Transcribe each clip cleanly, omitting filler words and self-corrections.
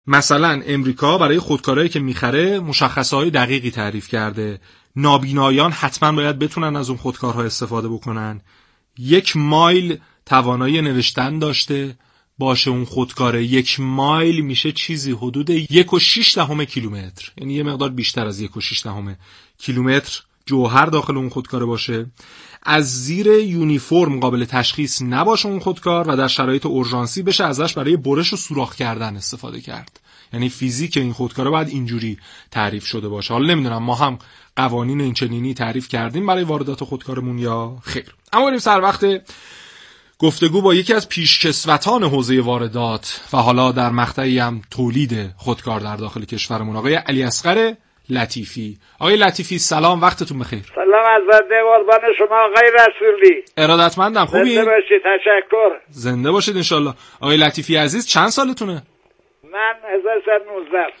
مثلا امریکا برای خودکارایی که میخره مشخصه‌های دقیقی تعریف کرده. نابینایان حتما باید بتونن از اون خودکارها استفاده بکنن. 1 مایل توانایی نوشتن داشته باشه اون خودکاره. 1 مایل میشه چیزی حدود 1.6 کیلومتر، یعنی یه مقدار بیشتر از 1.6 کیلومتر جوهر داخل اون خودکاره باشه. از زیر یونیفرم قابل تشخیص نباشه اون خودکار و در شرایط اورژانسی بشه ازش برای برش و سوراخ کردن استفاده کرد. یعنی فیزیک این خودکاره باید اینجوری تعریف شده باشه. حالا نمیدونم ما هم قوانین این چنینی تعریف کردیم برای واردات خودکارمون یا خیر. اما بریم سر وقت گفتگو با یکی از پیشکسوتان حوزه واردات و حالا در مقطعی هم تولید خودکار در داخل کشورمون، آقای علیاصغر لطیفی. آقای لطیفی سلام، وقتتون بخیر. سلام از بنده قربان شما آقای رسولی. ارادتمندم. خوبی؟ زنده باشید. تشکر. زنده باشید انشالله. آقای لطیفی عزیز چند سالتونه؟ من 1319.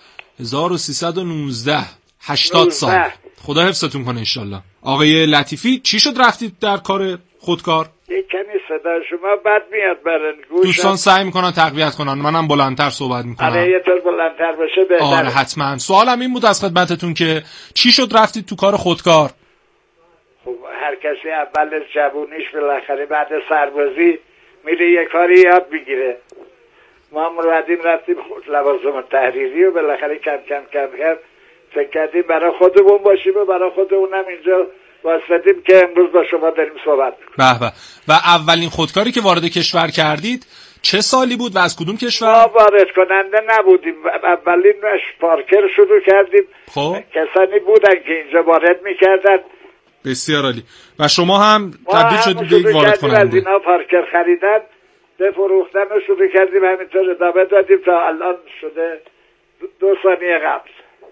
1319. 80 سال. خدا حفظتون کنه انشالله. آقای لطیفی چی شد رفتید در کار خودکار؟ یک کمی صدا شما بد میاد برن گوشم. دوستان سعی میکنن تقویت کنن، منم بلندتر صحبت میکنم. آره یه طور بلندتر باشه بهتره. آره حتما. سوالم این بود از خدمتتون که چی شد رفتید تو کار خودکار؟ خب هر کسی اول جوونیش بالاخره بعد سربازی میره یه کاری یاد بگیره. ما هم رفتیم لوازم تحریری و بالاخره کم فکر کردیم برای خودمون باشیم و برای خودمونم اینجا واسطیم که امروز با شما داریم صحبت میکنیم. به. و اولین خودکاری که وارد کشور کردید چه سالی بود و از کدوم کشور؟ ما وارد کننده نبودیم. اولین پارکر شروع کردیم. خب کسانی بودن که اینجا وارد میکردن. بسیار عالی. و شما هم تبدیل شدید به یک وارد کننده. از اینا پارکر خریدن بفروختن و شروع کردیم همینطور ادامه دادیم تا الان شده 2 ثانیه قبل.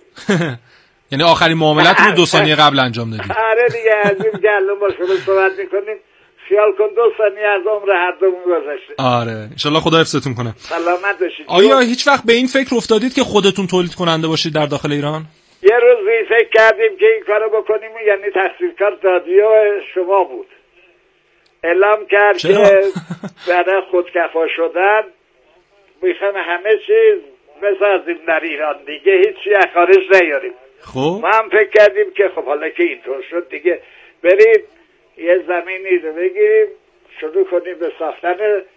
یعنی آخرین معاملتون رو 2 ثانیه قبل انجام دادید. آره دیگه از این گلم با شما صحبت میکنیم. خیال کن 2 ثانیه از عمر هر دومون گذشته. آره انشالله خدا حفظتون کنه. سلامت باشید. آیا هیچ وقت به این فکر افتادید که خودتون تولید کننده باشید در داخل ایران؟ یه روزی فکر کردیم که این کارو بکنیم، یعنی تحصیلکار رادیو شما بود. اعلام کرد که برای خودکفا شدن میخوام همه چیز بسازیم در ایران، دیگه هیچی از خارج نیاریم. خب ما هم فکر کردیم که خب حالا که اینطور شد دیگه بریم یه زمینی رو بگیریم شروع کنیم به ساختن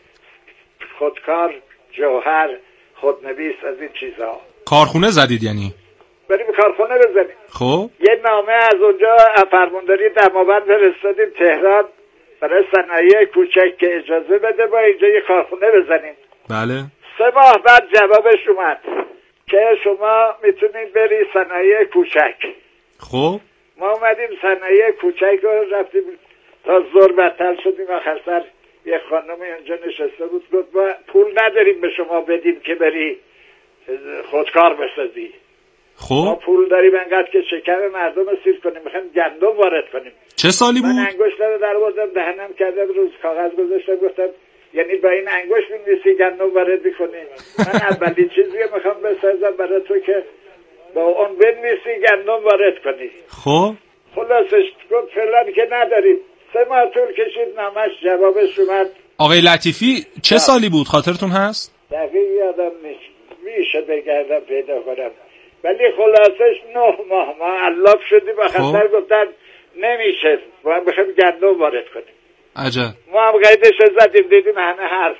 خودکار، جوهر، خودنویس، از این چیزها. کارخونه زدید یعنی؟ بریم کارخونه بزنیم. خب یه نامه از اونجا فرمانداری دماوند فرستادیم تهران برای صنایع کوچک که اجازه بده با اینجا یه کارخونه بزنیم. بله. 3 ماه بعد جوابش اومد که شما میتونید بری صنایع کوچک. خب ما اومدیم صنایع کوچک رو رفتیم تا زور بدتر شدیم. آخر سر یه خانمی اونجا نشسته بود گفت ما پول نداریم به شما بدیم که بری خودکار بسازی. خب ما پول داریم انقدر که شکم مردم رو سیر کنیم، میخوایم گندم وارد کنیم. چه سالی بود؟ من انگشتم رو در آوردم دهنم کردم روز کاغذ گذاشتم گفتم یعنی با این انگشت می‌نویسی گندم وارد می‌کنی؟ من اولی چیزی رو میخوام بسازم برای تو که با اون بنویسی گندم وارد کنی. خب خلاصش گفت فعلا که نداریم. 3 ماه طول کشید نامش جوابش اومد. آقای لطیفی چه سالی بود خاطرتون هست؟ دقیق یادم نیست، میشه بگردم پیدا کنم، ولی خلاصش 9 ماه ما علاف شدیم و خطر گفتن نمیشه ما بخوایم گندم وارد کنیم. عجب. ما هم قیدش زدیم دیدیم همه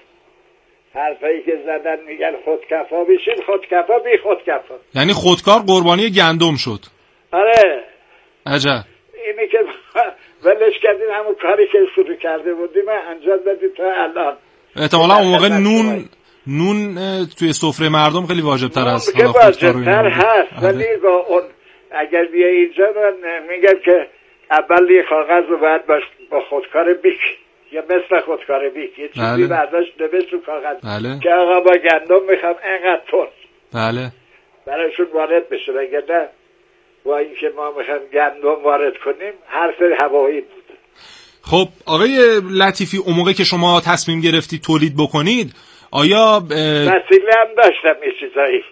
حرفایی که زدن میگن خودکفا بشین، خودکفا بی خودکفا، یعنی خودکار قربانی گندم شد. آره عجب. اینی که ولش کردیم همون کاری که شروع کرده بودیم انجام دادیم تا الان. احتمالا اون موقع نون توی سفره مردم خیلی واجب‌تر از حالا واجب‌تر هست. ولی با اون اگر بیای اینجا من میگم که اول یه کاغذ رو باید با خودکار بیک یا مثل خودکار بیک یه چیزی برداشت نوشت رو کاغذ که آقا با گندم میخوام اینقدر تون برایشون وارد بشه، وگرنه با اینکه ما میخوام گندم وارد کنیم حرف هوایی بود. خب آقای لطیفی اون موقع که شما تصمیم گرفتید تولید بکنید آیا وسیله هم داشتم یه چیزایی.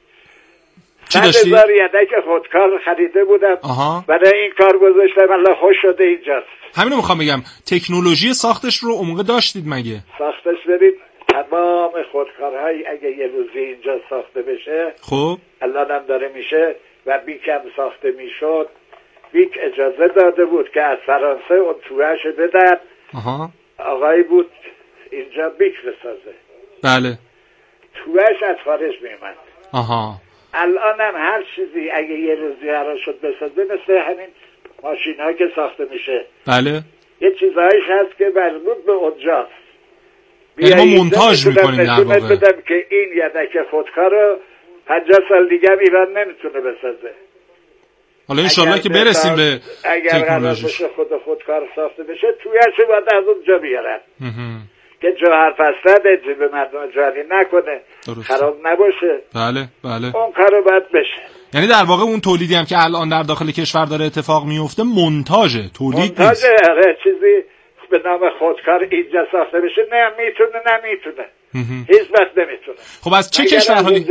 چی داشتی؟ 100,000 یدک خودکار خریده بودم. برای این کار گذاشتم الله خوش شده اینجاست. همینو میخوام بگم تکنولوژی ساختش رو اون موقع داشتید مگه؟ ساختش برید تمام خودکارهایی اگه یه روزی اینجا ساخته بشه، خب الان هم داره میشه و بیک هم ساخته میشد، بیک اجازه داده بود که از فرانسه اون توهش بدن. آقایی بود اینجا بیک بسازه، بله، توهش از خارج میمند. الان هم هر چیزی اگه یه روزی قرار شد بسازه، مثل همین ماشین ها که ساخته میشه، بله، یه چیزهایش هست که مربوط به اونجاست. ما مونتاژ میکنیم در واقع. بدم که این یدک خودکار رو 50 سال دیگه ایران نمیتونه بسازه. حالا انشالله که برسیم به تکنولوژیش. اگر خودکار ساخته بشه، تویش باید از اونجا بیارن که جوهر پسند جیب مردم جاری نکنه، خراب نباشه. بله بله، اون کارو باید بشه. یعنی در واقع اون تولیدی هم که الان در داخل کشور داره اتفاق میفته مونتاژه، تولید نیست. چیزی به نام خودکار اینجا ساخته بشه نه میتونه هیچ وقت نمیتونه. خب از چه کشورهایی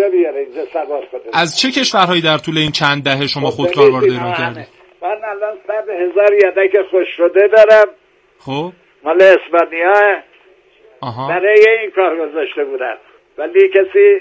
از چه کشورهایی در طول این چند دهه شما خودکار وارد ایران کردید؟ من الان 100,000 یدک خوش شده دارم. خب مال اسپانیا برای این کار گذاشته بودم، ولی کسی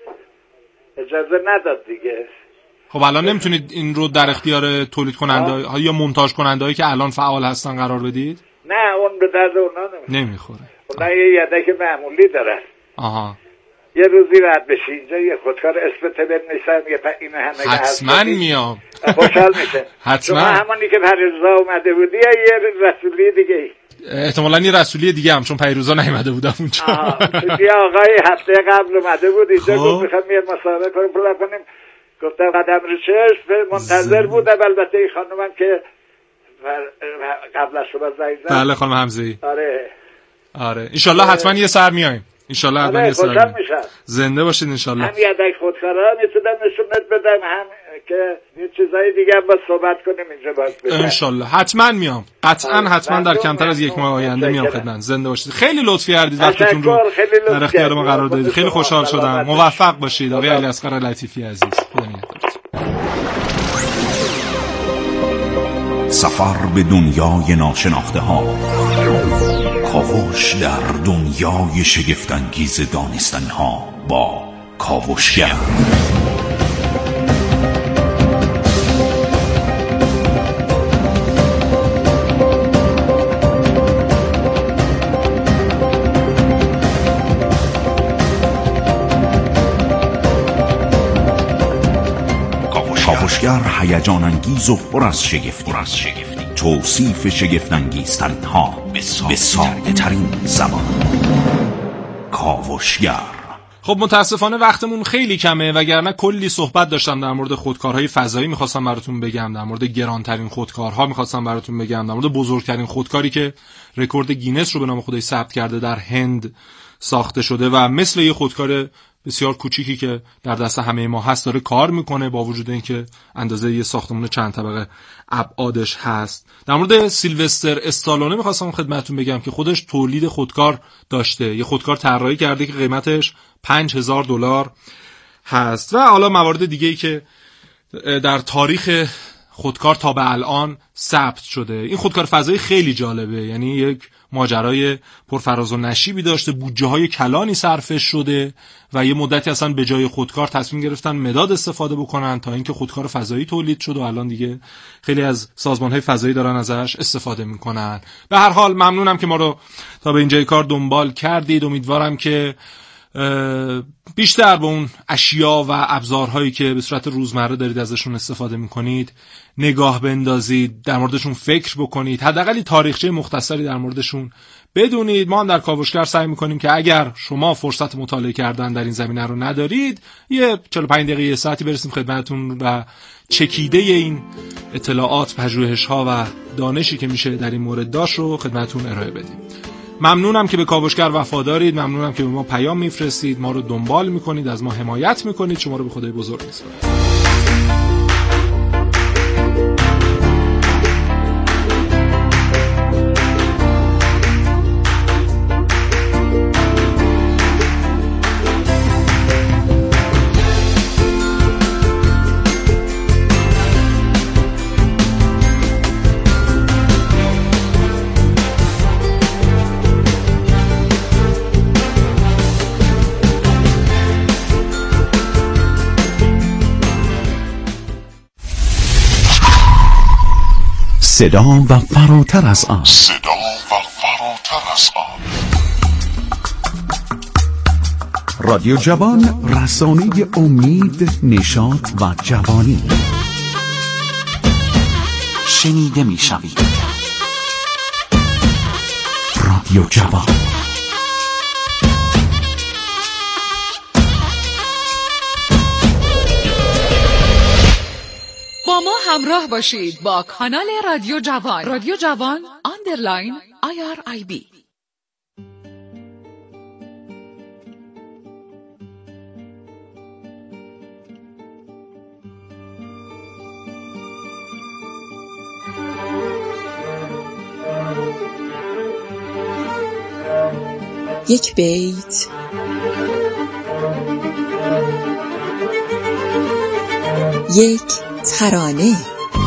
اجازه نداد دیگه. خب الان نمیتونید این رو در اختیار تولید کننده یا مونتاژ کننده هایی که الان فعال هستن قرار بدید؟ نه، اون به درد اونا نمیخوره. اونا یه یدک معمولی دارن. یه روزی رد بشی اینجا یه خودکار اسمت بنویسم، یه این همه حتما میام. خوشحال میشه. حتما. شما همونی که پریروزا اومده بودی یه رسولی دیگه؟ احتمالاً یه رسولی دیگه هم، چون پیروزا نیومده بودم اونجا. یه آقای هفته قبل اومده بود اینجا، گفت میخوام یه مسابقه کنیم. گفتم قدم رو چشم منتظر بودم. البته این خانومم که قبل از شما زنگ زد. بله خانم حمزه‌ای. آره انشالله حتما یه سر میایم. انشالله حتما یه سر میایم. زنده باشید انشالله. هم یدک خودکارا میتونم نشونت بدم، هم که یه چیزای دیگه هم با صحبت کنیم اینجا باید. انشالله حتما میام. حتما در کمتر از یک ماه آینده میام خدمت. زنده باشید. خیلی لطفی کردید وقتتون رو در اختیار ما قرار دادید. خیلی خوشحال شدم. موفق باشید آقای علیاصغر لطیفی عزیز. خدا نگهدارتون. سفر به دنیای ناشناخته ها، کاوش در دنیای شگفت‌انگیز دانستنی ها با کاوشگر. کاوشگر هیجان انگیز و پر از شگفتی، توصیف شگفت‌انگیزترین ها به ساده ترین زبان. کاوشگر. خب متاسفانه وقتمون خیلی کمه، وگرنه کلی صحبت داشتم در مورد خودکارهای فضایی میخواستم براتون بگم، در مورد گرانترین خودکارها میخواستم براتون بگم، در مورد بزرگترین خودکاری که رکورد گینس رو به نام خودش ثبت کرده در هند ساخته شده و مثل یه خودکار بسیار کوچیکی که در دست همه ما هست داره کار میکنه، با وجود اینکه اندازه یه ساختمان چند طبقه ابعادش هست. در مورد سیلوستر استالونه میخواستم خدمتتون بگم که خودش تولید خودکار داشته، یه خودکار طراحی کرده که قیمتش $5,000 هست و حالا موارد دیگه‌ای که در تاریخ خودکار تا به الان ثبت شده. این خودکار فضایی خیلی جالبه، یعنی یک ماجرای پرفراز و نشیبی داشته، بودجه های کلانی صرفش شده و یه مدتی اصلا به جای خودکار تصمیم گرفتن مداد استفاده بکنن تا اینکه خودکار فضایی تولید شد و الان دیگه خیلی از سازمان های فضایی دارن ازش استفاده میکنن. به هر حال ممنونم که ما رو تا به اینجای کار دنبال کردید. امیدوارم که بیشتر به اون اشیا و ابزارهایی که به صورت روزمره دارید ازشون استفاده میکنید نگاه بندازید، در موردشون فکر بکنید، حداقل تاریخچه مختصری در موردشون بدونید. ما هم در کاوشگر سعی میکنیم که اگر شما فرصت مطالعه کردن در این زمینه رو ندارید، یه 45 دقیقه یه ساعتی برسیم خدمتتون و چکیده این اطلاعات، پژوهش‌ها و دانشی که میشه در این مورد داشت رو خدمتتون ارائه بدیم. ممنونم که به کاوشگر وفادارید، ممنونم که به ما پیام میفرستید، ما رو دنبال میکنید، از ما حمایت میکنید. شما رو به خدای بزرگ میسپارم. صدا و فراتر از آن. رادیو جوان، رسانه امید، نشاط و جوانی. شنیده می شوید. رادیو جوان. با ما همراه باشید با کانال رادیو جوان. رادیو جوان _IRIB. یک بیت، یک ترانه،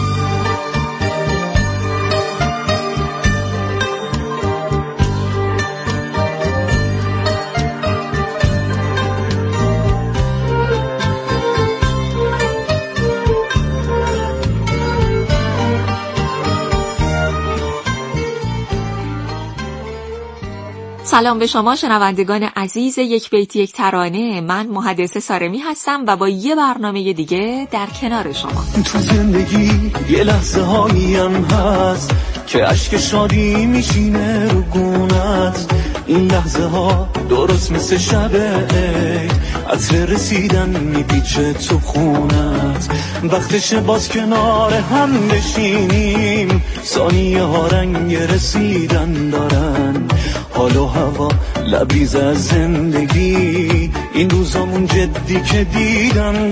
سلام به شما شنوندگان عزیز یک بیت یک ترانه. من محدثه سارمی هستم و با یه برنامه دیگه در کنار شما. تو زندگی یه لحظه هاییم هست که اشک شادی میشینه رو گونت. این لحظه ها درست مثل شب عید، عطر رسیدن میپیچه تو خونت. وقتشه باز کنار هم بشینیم، ثانیه ها رنگ رسیدن دارن. حال و هوا لبریز از زندگی، این روزامون جدی که دیدن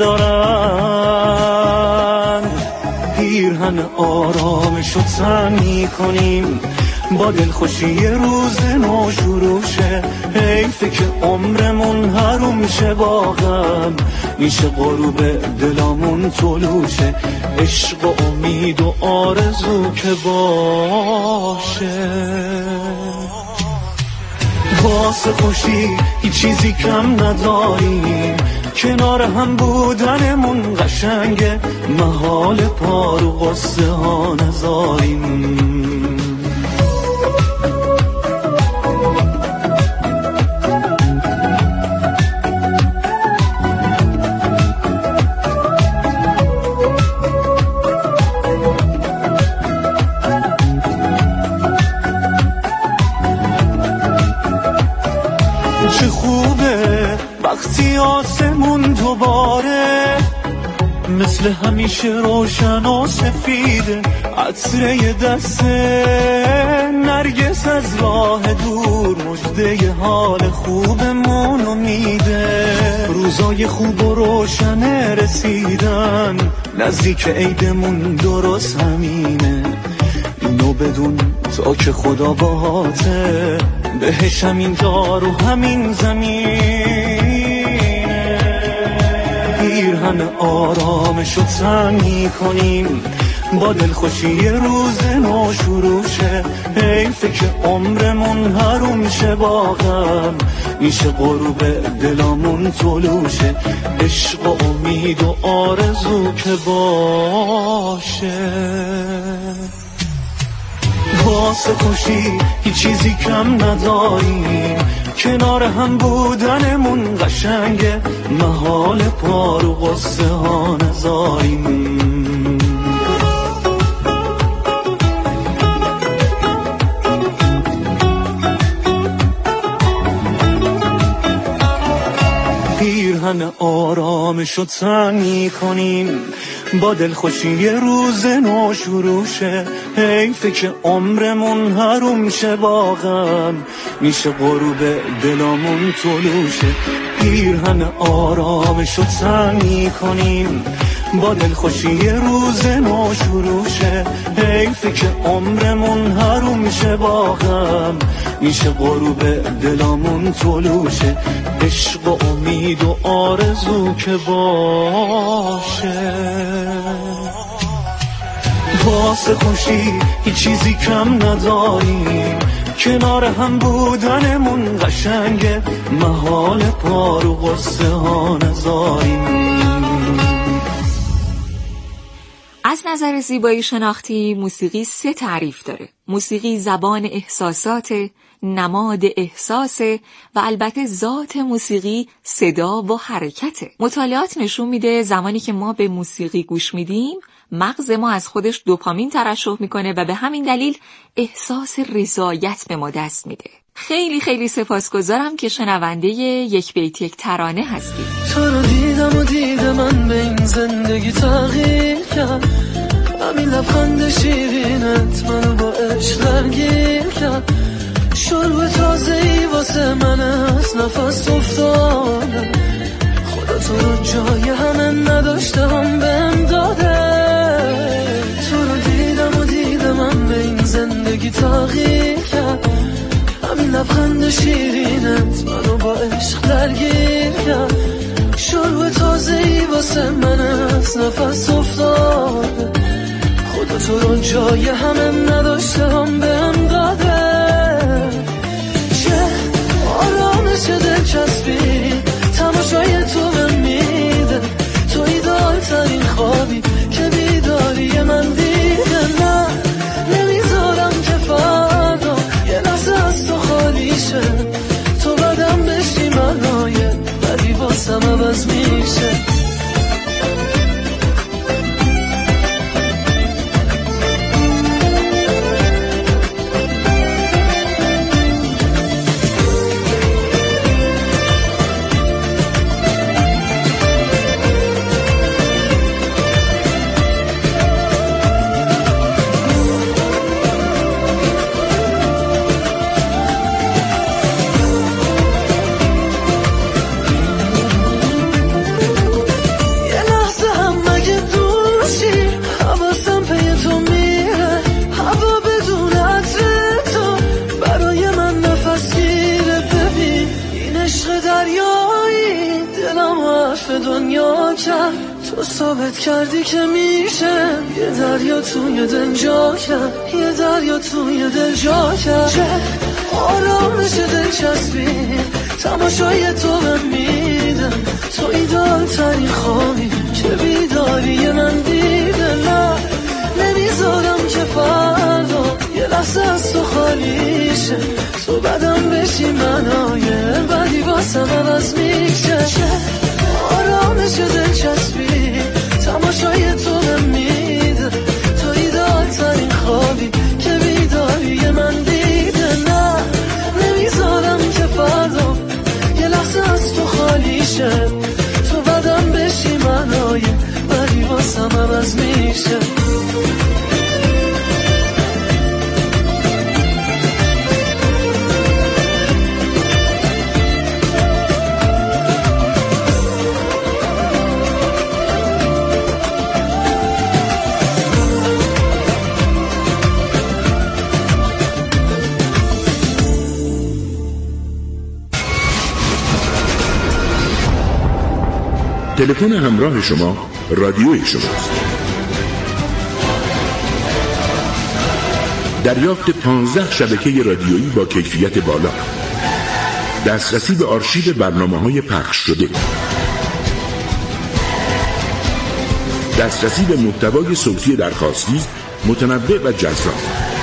دارن. پیرهن آرامشو تن میکنیم، با دلخوشی یه روز نو شروع شه. حیفه که عمرمون حروم شه، با غم میشه غروب دلامون طلوع شه. عشق و امید و آرزو که باشه، واسه خوشی هیچ چیزی کم نداریم. کنار هم بودنمون قشنگه، محال پار و قصه ها نذاریم. چه خوبه وقتی آسمون دوباره مثل همیشه روشن و سفیده. عطره دست نرگس از راه دور مژده حال خوبمونو میده. روزای خوب و روشن رسیدن، نزدیک عیدمون درست همینه. اینو بدون تا که خدا باهاته، بهش همین دار و همین زمینه. پیرهن آرامشو تن میکنیم، با دلخوشی یه روز نو شروع شه. حیفه که عمرمون حروم شه، با غم میشه غروب دلامون طلوع شه. عشق و امید و آرزو که باشه، واسه خوشی هیچ چیزی کم نداریم. کنار هم بودنمون قشنگه، محال پار و قصه ها نذاریم. پیرهن آرامشو تن میکنیم، با دلخوشی یه روز نو شروع شه. حیفه که عمرمون حروم شه، با غم میشه غروب دلامون طلوع شه. پیرهن آرامشو تن میکنیم، با دلخوشی یه روز نو شروع شه. حیفه که عمرمون حروم شه، با غم میشه غروب دلامون طلوع شه. عشق و امید و آرزو که باشه، واسه خوشی هیچ چیزی کم نداریم. کنار هم بودنمون قشنگه، محال پار و قصه ها نذاریم. از نظر زیبایی شناختی موسیقی 3 تعریف داره. موسیقی زبان احساسات، نماد احساس و البته ذات موسیقی صدا و حرکته. مطالعات نشون میده زمانی که ما به موسیقی گوش میدیم مغز ما از خودش دوپامین ترشح میکنه و به همین دلیل احساس رضایت به ما دست میده. خیلی خیلی سپاسگزارم که شنونده یک بیت یک ترانه هستی. تو رو دیدم و دیدم من به این زندگی تغییر کرد، همین لبخند شیرینت منو با عشق درگیر کرد، شروع تازه‌ای واسه من از نفس افتاده، خدا تو رو جای همه نداشته هم بهم داده. تو رو دیدم و دیدم من به این زندگی تغییر کرد، همین لبخند شیرینت منو با عشق درگیر کرد، شروع تازه‌ای واسه من از نفس افتاده، خدا تو رو جای همه نداشته هم بهم داده. چه آرامش دلچسبی تماشای تو بهم میده، تو ایدال ترین خوابی که بیداری من دیده. نه نمیذارم که فردا یه لحظه از تو خالی شه، تو بدم بشی منای بدی واسم عوض میشه. تو ثابت کردی که میشه یه دریا توی دل جا کرد، یه دریا توی دل جا کرد. چه آرامش دلچسبی تماشای تو بهم میدم، تو ایدال ترین خوابی که بیداری من دیده. نه نمیذارم که فردا یه لحظه از تو خالی شه، تو بدم بشی منای بدی واسم عوض میشه. آرامش دلچسبی تماشای تو بهم میده، تو ایدال ترین خوابی که بیداری من دیده. نه نمیذارم که فردا یه لحظه از تو خالی شه، تو بدم بشی منای بدی واسم عوض میشه. تلفن همراه شما رادیوی شماست. دریافت 15 شبکه رادیویی با کیفیت بالا، دسترسی به آرشیو برنامه‌های پخش شده، دسترسی به محتوای صوتی درخواستی متنوع و جذاب،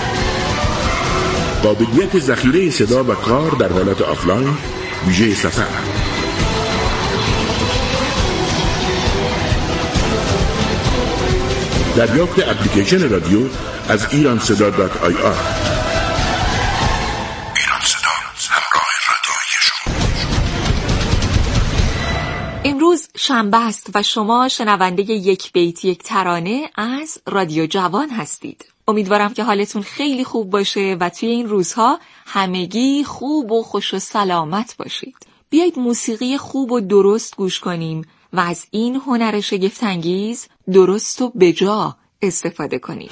قابلیت ذخیره صدا و کار در حالت آفلاین ویژه سفر، دریافت اپلیکیشن رادیو از ایرانصدا.ir. ایرانصدا، همراه رادیوی شما. امروز شنبه است و شما شنونده یک بیت یک ترانه از رادیو جوان هستید. امیدوارم که حالتون خیلی خوب باشه و توی این روزها همگی خوب و خوش و سلامت باشید. بیایید موسیقی خوب و درست گوش کنیم و از این هنر شگفت‌انگیز درست و بجا استفاده کنیم.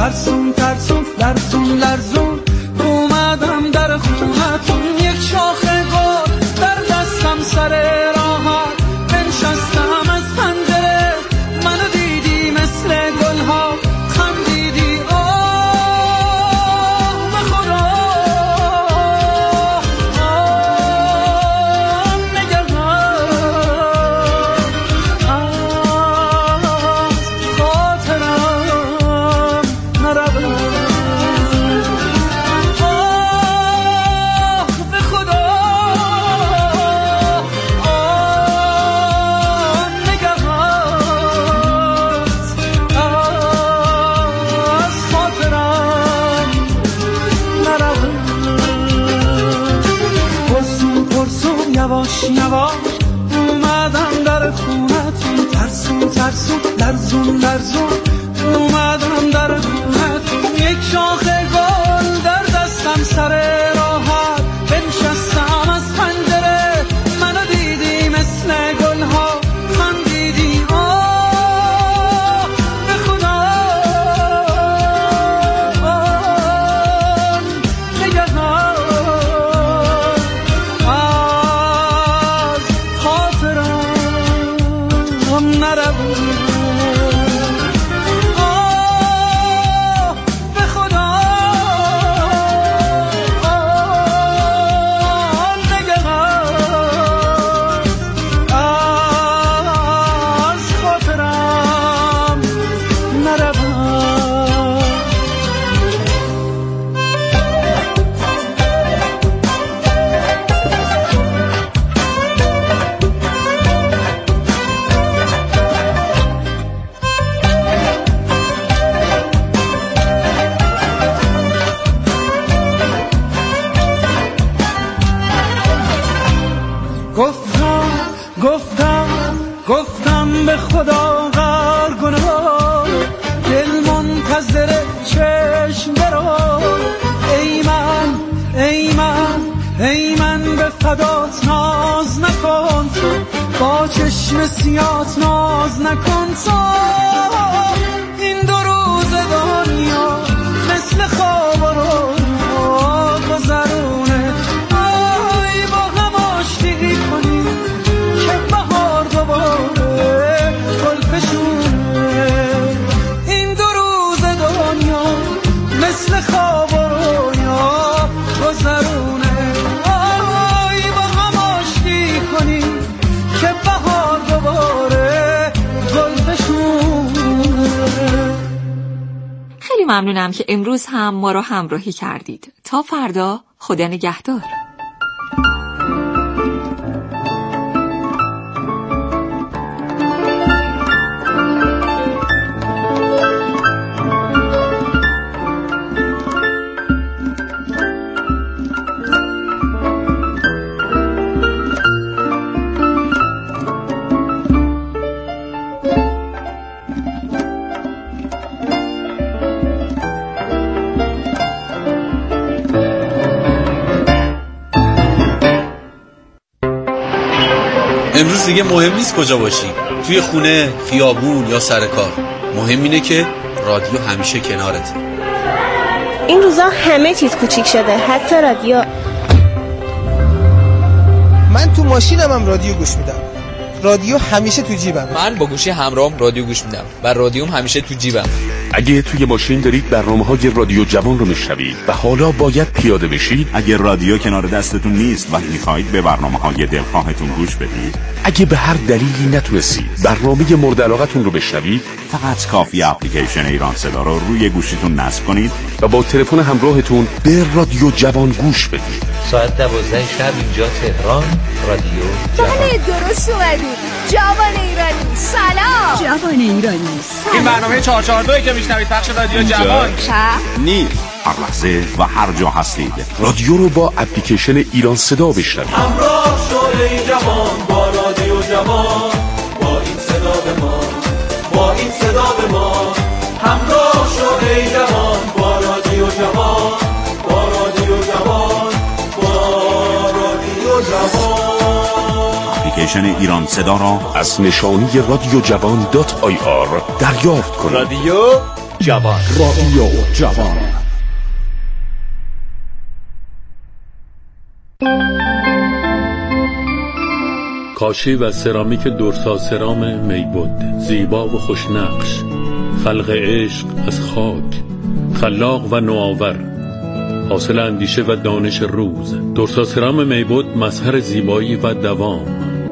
ترسون ترسون لرزون لرزون اومدم در خونتون، یک شاخه گل در دستم سر راحت بنشستم از پنجره، منو دیدی مثل گلها خندیدی آه به خدا یواش یواش اومدم در خونتون، ترسون ترسون لرزون لرزون اومدم در خونتون، یک شاخه گل در دستم سر راحت بنشستم از پنجره، منو دیدی مثل گلها خندیدی آه به خدا نگهان گفتم به خدا غرگناه، دل منتظر چشم برو، ای من به فدات ناز نکن تو، با چشم سیات ناز نکن تو، این دو روز دنیا مثل خواب رو گذرونه، آی با هم آشتی کنی که بهار دوباره گل بشونه، این دو روز دنیا مثل خواب رویا گذرونه، آی با هم آشتی کنی که بهار دوباره گل بشونه. خیلی ممنونم که امروز هم ما رو همراهی کردید. تا فردا، خدا نگهدار. امروز دیگه مهم نیست کجا باشی، توی خونه، خیابون یا سر کار، مهم اینه که رادیو همیشه کنارته. این روزا همه چیز کوچیک شده، حتی رادیو. من تو ماشینم هم رادیو گوش میدم، رادیو همیشه تو جیبم. من با گوشی همراهم رادیو گوش میدم و رادیوم همیشه تو جیبم. اگه توی ماشین دارید برنامه‌های رادیو جوان رو میشنوید و حالا باید پیاده بشید، اگه رادیو کنار دستتون نیست و میخواید به برنامه‌های دلخواهتون گوش بدید، اگه به هر دلیلی نتونستید برنامه مورد علاقتون رو بشنوید، فقط کافی اپلیکیشن ایران صدا رو روی گوشیتون نصب کنید و با تلفن همراهتون به رادیو جوان گوش بدید. ساعت 12 شب اینجا تهران، رادیو جوان. بله درست اومدید. جوان ایرانی سلام. جوان ایرانی سلام. این برنامه 442 که میشنوید پخش رادیو جوان نیست. هر لحظه و هر جا هستید رادیو رو با اپلیکیشن ایران صدا بشنوید. همراه شده ای جوان با رادیو جوان، با این صدا به ما، با این صدا به ما. همراه شده ای جوان با رادیو جوان، با رادیو جوان، با رادیو جوان. اپلیکیشن ایران صدا را از نشانی رادیو جوان .ir دریافت کنید. رادیو جوان. رادیو جوان. کاشی و سرامیک درسا سرام میبود، زیبا و خوشنقش، خلق عشق از خاک، خلاق و نوآور، حاصل اندیشه و دانش روز. درسا سرام میبود مظهر زیبایی و دوام.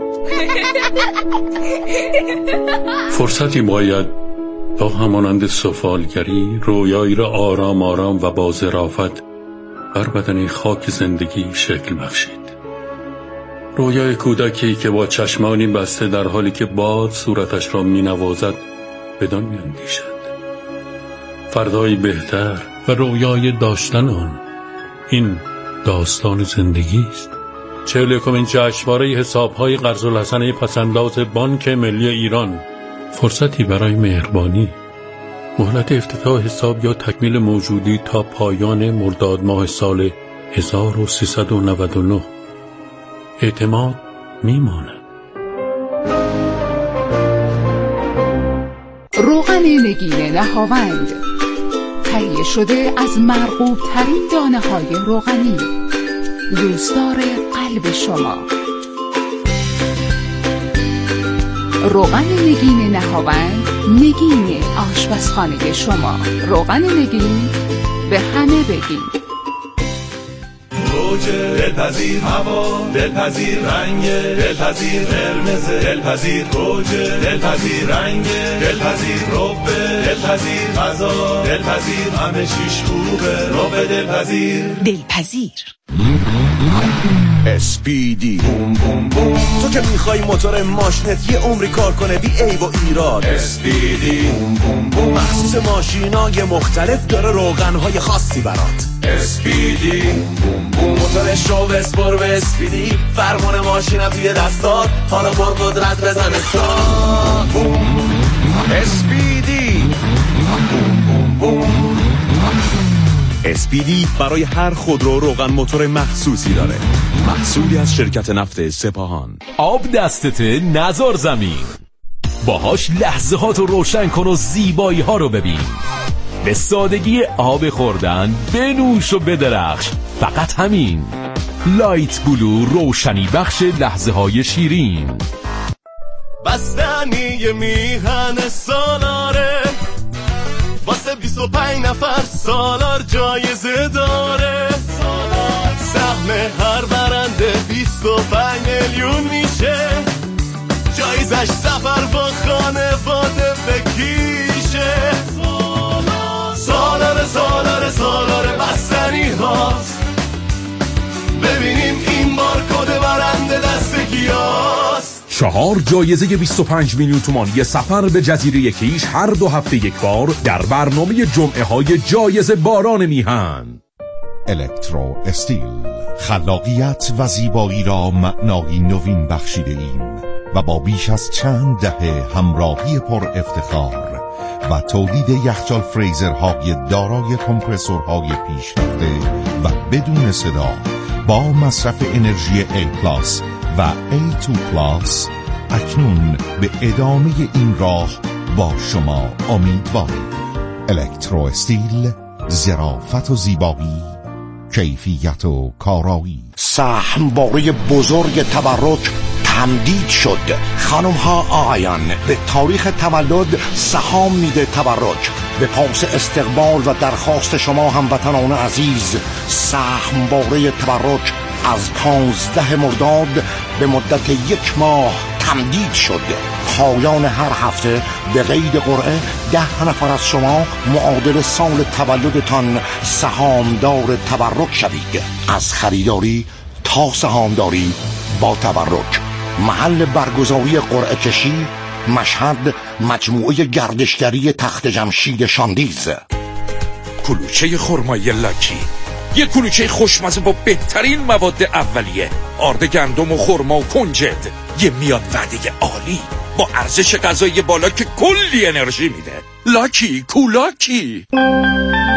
فرصتی باید تا همانند سفالگری رویایی را آرام آرام و با ظرافت بر بدن خاک زندگی شکل بخشید. رویای کودکی که با چشمانی بسته در حالی که باد صورتش را می نوازد بدان می اندیشد. فردایی بهتر و رویای داشتن آن. این داستان زندگی است. 41مین جشنواره حساب‌های قرض‌الحسنه پس‌انداز بانک ملی ایران. فرصتی برای مهربانی. مهلت افتتاح حساب یا تکمیل موجودی تا پایان مرداد ماه سال 1399. اعتماد میماند. روغن نگین نهاوند، تهیه شده از مرغوب ترین دانه های روغنی، دوستدار قلب شما. روغن نگین نهاوند، نگین آشپزخانه شما. روغن نگین، به همه بگین. دلپذیر هوا، دلپذیر رنگ، دلپذیر قرمز، دلپذیر گوجه، دلپذیر رنگ، دلپذیر ربه، دلپذیر غذا، دلپذیر همه چیش خوبه. ربه دلپذیر. SPD بوم بوم بوم. تو که میخوای موتور ماشینت یه عمری کار کنه بی عیب و ایراد. SPD بوم بوم بوم. مخصوص ماشینای مختلف داره روغنهای خاصی برات. SPD بوم بوم. موتورش رو بسپر به SPD، فرمان ماشینم توی دستات، حالا پر قدرت بزن استارت. بوم SPD بوم بوم بوم. SPD برای هر خودرو روغن موتور مخصوصی داره. محصولی از شرکت نفت سپاهان. آب دستته نذار زمین، باهاش لحظه ها تو روشن کن و زیبایی ها رو ببین. به سادگی آب خوردن بنوش و بدرخش، فقط همین. لایت بلو، روشنی بخش لحظه های شیرین. بستنی میهن سالاره، واسه 25 نفر سالار جایزه داره. سهم هر برنده 25 میلیون میشه، جایزش سفر با خانواده بکیشه. سالار بستنی هاست، ببینیم این بار کد برنده دست کیاست. 4 جایزه 25 میلیون تومانی سفر به جزیره کیش هر 2 هفته یک بار در برنامه جمعه های جایزه باران میهن. الکترو استیل، خلاقیت و زیبایی را معنایی نوین بخشیده ایم و با بیش از چند دهه همراهی پر افتخار و تولید یخچال فریزرهای دارای کمپرسورهای پیشرفته و بدون صدا با مصرف انرژی A+ و A2+، اکنون به ادامه این راه با شما امیدواریم. الکترو استیل، ظرافت و زیبایی، کیفیت و کارایی. سهمواره بزرگ تبرک تمدید شد. خانم ها آقایان، به تاریخ تولد سهام میده تبرک. به پاس استقبال و درخواست شما هموطنان عزیز، سهمواره تبرک از 15 مرداد به مدت 1 ماه تمدید شد. پایان هر هفته به قید قرعه 10 نفر از شما معادل سال تولدتان سهامدار تبرک شوید. از خریداری تا سهامداری با تبرک. محل برگزاری قرعه کشی مشهد، مجموعه گردشگری تخت جمشید شاندیز. کلوچه خرمایی لاکی، یه کلوچه خوشمزه با بهترین مواد اولیه، آرد گندم و خرما و کنجد. یه میاد وعده عالی با ارزش غذایی بالا که کلی انرژی میده. لاکی کولاکی.